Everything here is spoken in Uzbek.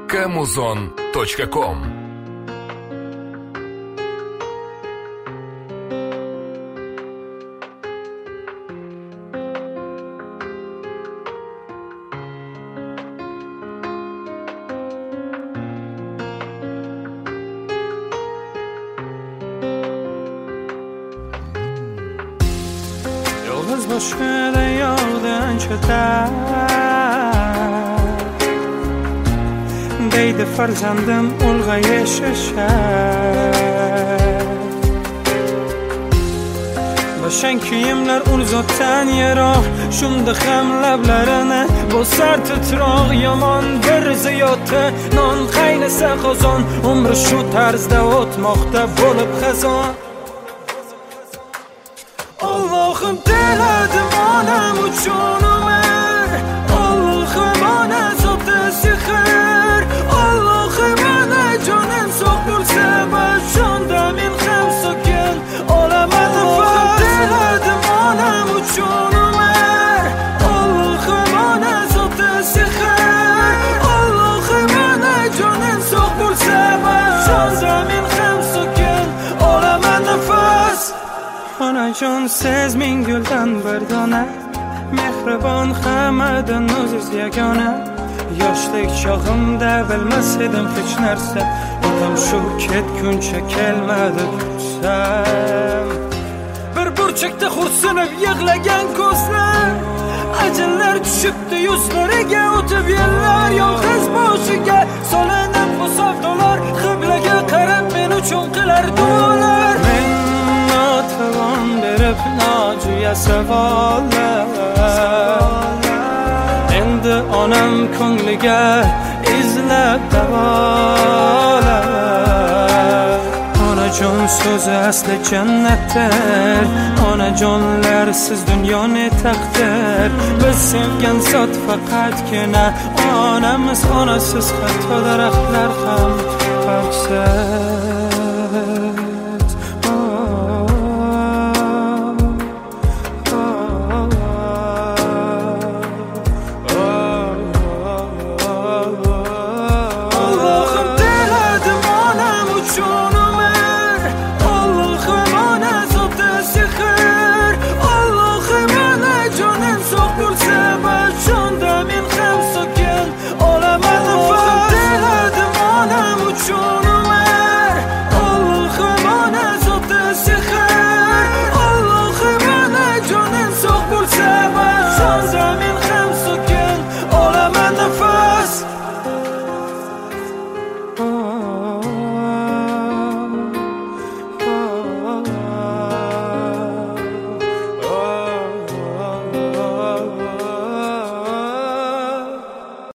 kamuzon.com. Yolg'iz boshqada yo'qdan cho'tar deydi farzandim ulg'ayishar. Bashang kiyimlar urzotdan yaroq, shunda ham lablarini bosar titroq. Yomon bir ziyoti non qaynasa qozon, umri shu tarzda o'tmoqda bo'lib xazon. Allohim tiladim onam uchun umr, Allohim ona zotda sehr, Allohim ona jonim sog' bo'lsa bashonda men ham sokin olaman nafas. Tiladim onam uchun umr, Allohim ona zotda sehr, Allohim ona jonim sog' bo'lsa bashonda men ham sokin olaman nafas. Onajon siz ming guldan bir dona, mehribon hammadan o'ziz yagona. Yoshlik chog'imda bilmas edim hech narsa, otam shu ketguncha kelmadi desam. Bir burchakda xo'rsinib yig'lagan ko'zlar, ajinlar tushibdi yuzlariga, o'tib yillar yolg'iz boshiga solinib bu savdolar. Qiblaga qarab men uchun qilar duolar. Notavon berib nojo'ya savollar, endi onam ko'ngliga izlab davolar. Onajon so'zi asli jannatdir, onajonlar siz dunyoni taqdir. Biz sevgan zot faqatgina onamiz, onasiz hatto daraxtlar ham poksa.